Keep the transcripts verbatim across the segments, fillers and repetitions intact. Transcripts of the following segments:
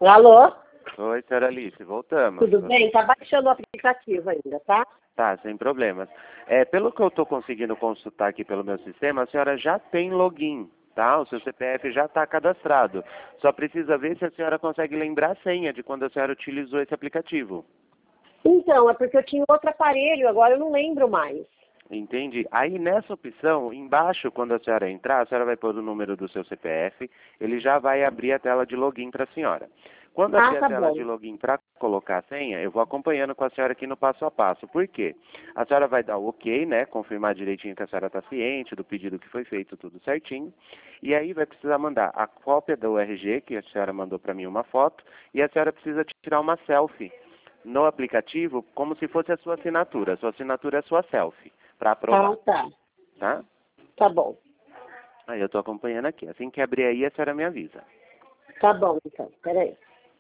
Alô? Oi, senhora Alice, voltamos. Tudo bem? Tá baixando o aplicativo ainda, tá? Tá, sem problemas. É, pelo que eu estou conseguindo consultar aqui pelo meu sistema, a senhora já tem login, tá? O seu C P F já está cadastrado. Só precisa ver se a senhora consegue lembrar a senha de quando a senhora utilizou esse aplicativo. Então, é porque eu tinha outro aparelho, agora eu não lembro mais. Entendi. Aí nessa opção, embaixo, quando a senhora entrar, a senhora vai pôr o número do seu C P F, ele já vai abrir a tela de login para a senhora. Quando Ah, abrir a tá tela bom. de login para colocar a senha, eu vou acompanhando com a senhora aqui no passo a passo. Por quê? A senhora vai dar o ok, né? Confirmar direitinho que a senhora está ciente do pedido que foi feito, tudo certinho. E aí vai precisar mandar a cópia do R G, que a senhora mandou para mim uma foto, e a senhora precisa tirar uma selfie no aplicativo, como se fosse a sua assinatura. A sua assinatura é a sua selfie, para aprovar. Ah, tá. Tá? Tá bom. Aí eu estou acompanhando aqui. Assim que abrir aí, a senhora me avisa. Tá bom, então. Peraí.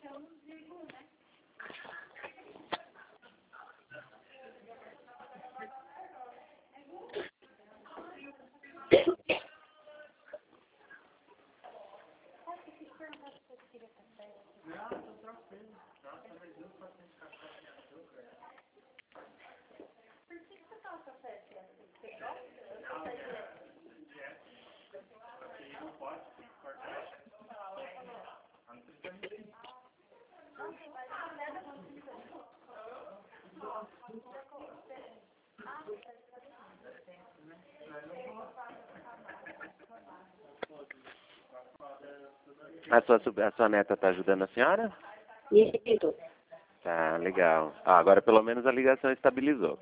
A sua, sub- a sua neta está ajudando a senhora? Isso. Tá, legal. Ah, agora pelo menos a ligação estabilizou.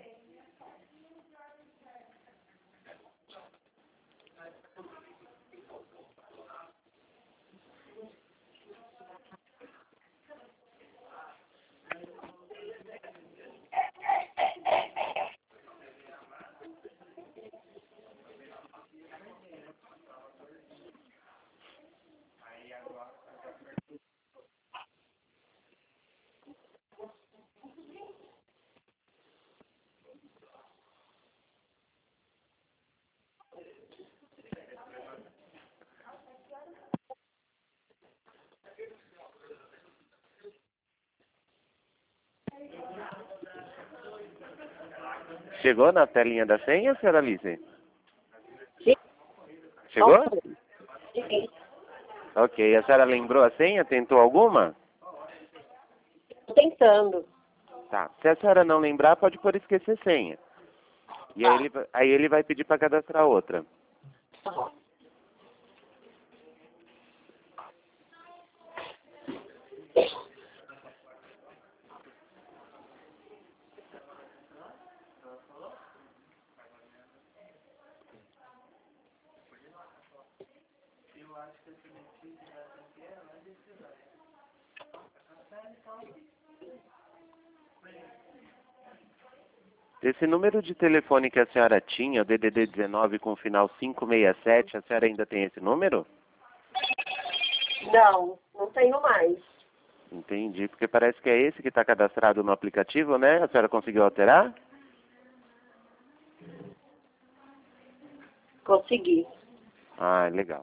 Chegou na telinha da senha, senhora Alice? Sim. Chegou? Sim. Ok. A senhora lembrou a senha? Tentou alguma? Tô tentando. Tá. Se a senhora não lembrar, pode pôr esquecer senha. E aí Tá. ele, vai- aí ele vai pedir para cadastrar outra. Tá bom. Esse número de telefone que a senhora tinha, o D D D dezenove com final cinco seis sete, a senhora ainda tem esse número? Não, não tenho mais. Entendi, porque parece que é esse que está cadastrado no aplicativo, né? A senhora conseguiu alterar? Consegui. Ah, legal.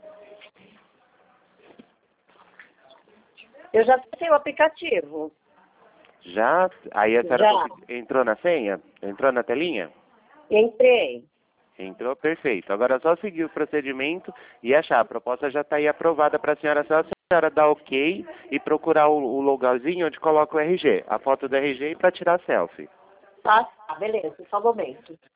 Eu já tenho o aplicativo. Já? Aí a senhora Já. consegui- entrou na senha? Entrou na telinha? Entrei. Entrou, perfeito. Agora é só seguir o procedimento e achar. A proposta já está aí aprovada para a senhora. Só a senhora dar ok e procurar o, o logozinho onde coloca o R G. A foto do R G para tirar a selfie. Tá, tá, beleza. Só um momento.